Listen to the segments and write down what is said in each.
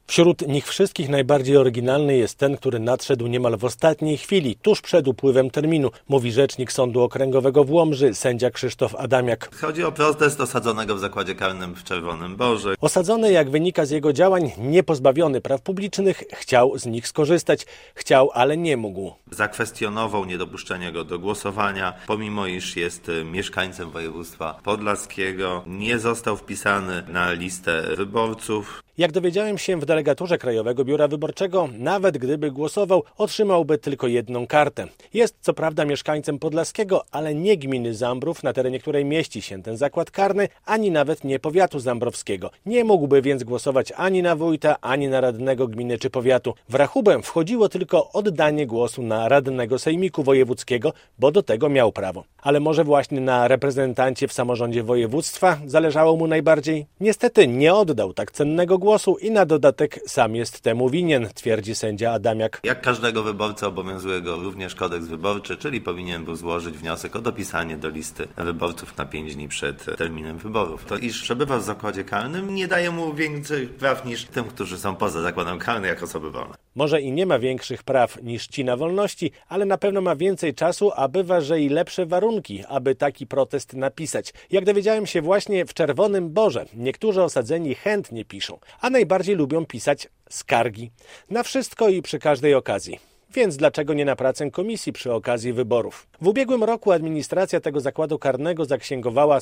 Wśród nich wszystkich najbardziej oryginalny jest ten, który nadszedł niemal w ostatniej chwili, tuż przed upływem terminu, mówi rzecznik Sądu Okręgowego w Łomży, sędzia Krzysztof Adamiak. Chodzi o protest osadzonego w zakładzie karnym w Czerwonym Borze. Osadzony, jak wynika z jego działań, niepozbawiony praw publicznych, chciał z nich skorzystać. Chciał, ale nie mógł. Zakwestionował niedopuszczenie go do głosowania, pomimo iż jest mieszkańcem województwa podlaskiego. Nie został wpisany na listę wyborców. Jak dowiedziałem się w delegaturze Krajowego Biura Wyborczego, nawet gdyby głosował, otrzymałby tylko jedną kartę. Jest co prawda mieszkańcem Podlaskiego, ale nie gminy Zambrów, na terenie której mieści się ten zakład karny, ani nawet nie powiatu zambrowskiego. Nie mógłby więc głosować ani na wójta, ani na radnego gminy czy powiatu. W rachubę wchodziło tylko oddanie głosu na radnego sejmiku wojewódzkiego, bo do tego miał prawo. Ale może właśnie na reprezentancie w samorządzie województwa zależało mu najbardziej? Niestety nie oddał tak cennego głosu i na dodatek sam jest temu winien, twierdzi sędzia Adamiak. Jak każdego wyborcę obowiązuje go również kodeks wyborczy, czyli powinien był złożyć wniosek o dopisanie do listy wyborców na 5 dni przed terminem wyborów. To iż przebywa w zakładzie karnym nie daje mu większych praw niż tym, którzy są poza zakładem karnym jak osoby wolne. Może i nie ma większych praw niż ci na wolności, ale na pewno ma więcej czasu, a bywa, że i lepsze warunki, aby taki protest napisać. Jak dowiedziałem się właśnie w Czerwonym Borze, niektórzy osadzeni chętnie piszą, a najbardziej lubią pisać skargi. Na wszystko i przy każdej okazji. Więc dlaczego nie na pracę komisji przy okazji wyborów? W ubiegłym roku administracja tego zakładu karnego zaksięgowała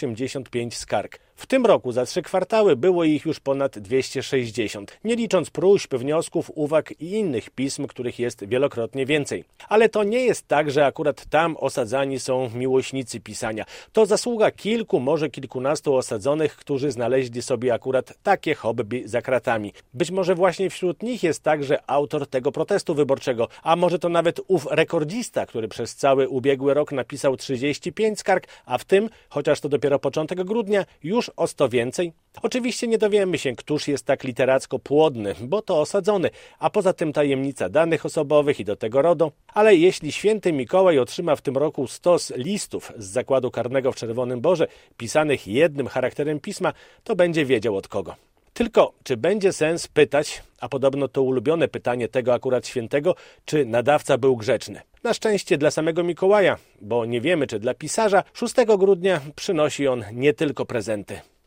185 skarg. W tym roku za 3 kwartały było ich już ponad 260, nie licząc próśb, wniosków, uwag i innych pism, których jest wielokrotnie więcej. Ale to nie jest tak, że akurat tam osadzani są miłośnicy pisania. To zasługa kilku, może kilkunastu osadzonych, którzy znaleźli sobie akurat takie hobby za kratami. Być może właśnie wśród nich jest także autor tego protestu wyborczego, a może to nawet ów rekordzista, który przez cały ubiegły rok napisał 35 skarg, a w tym, chociaż to dopiero początek grudnia, już o 100 więcej. Oczywiście nie dowiemy się, któż jest tak literacko płodny, bo to osadzony, a poza tym tajemnica danych osobowych i do tego RODO. Ale jeśli święty Mikołaj otrzyma w tym roku 100 listów z zakładu karnego w Czerwonym Borze, pisanych jednym charakterem pisma, to będzie wiedział od kogo. Tylko, czy będzie sens pytać, a podobno to ulubione pytanie tego akurat świętego, czy nadawca był grzeczny? Na szczęście dla samego Mikołaja, bo nie wiemy, czy dla pisarza, 6 grudnia przynosi on nie tylko prezenty.